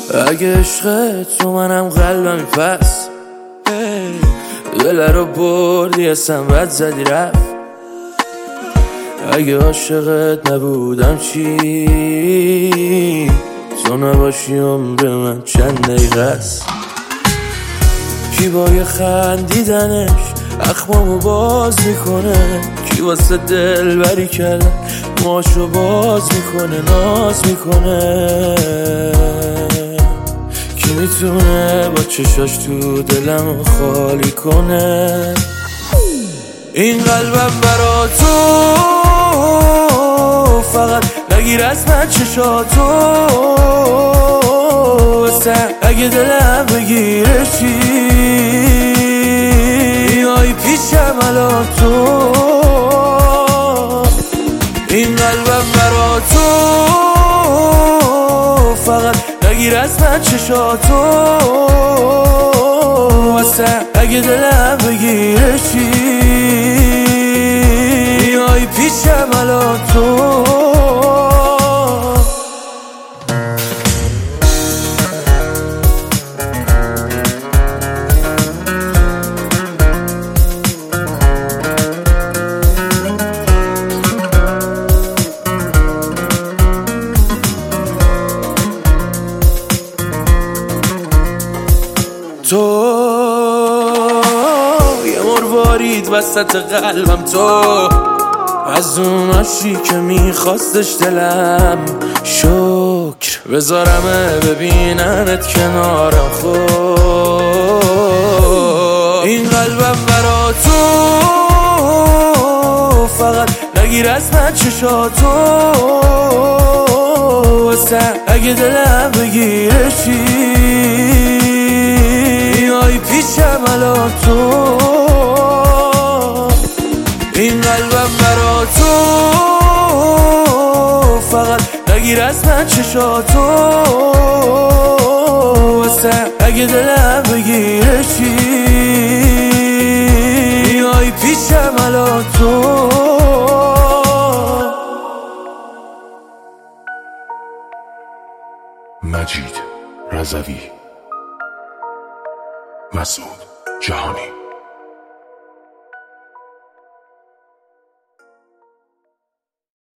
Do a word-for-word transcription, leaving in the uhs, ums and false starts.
اگه عشق تو منم قلبمی پس دل رو بردی اصلا بد زدی رفت. اگه عاشقت نبودم چی؟ تو نباشی عمر من چند دقیقه است. کی با یه خندیدنش اخمامو باز میکنه، کی واسه دل بری کردن موهاشو باز میکنه ناز میکنه. کی میتونه با چشاش تو دلمو خالی کنه؟ این قلبم برا تو فقط نگیر از من چشاتو بسن. اگه دلم بگیره چی؟ بیای پیشم الان تو. این قلبم برا تو فقط نگیر از من چشاتو بسن. اگه دلم بگیره چی؟ بیای پیشم الان تو. تو یه مروارید وسط قلبم، تو از اون عاشقی که میخواستش دلم. شکر بذارمه ببیننت کنارم خود. این قلبم برا تو فقط نگیر از من چشاتو بسن. اگه دلم بگیره چی؟ بیای پیشم الان تو. این قلبم برا تو فقط نگیر از من چشاتو بسن. اگه دلم بگیره چی؟ بیای پیشم الان تو. مجید رضوی، مسعود جهانی.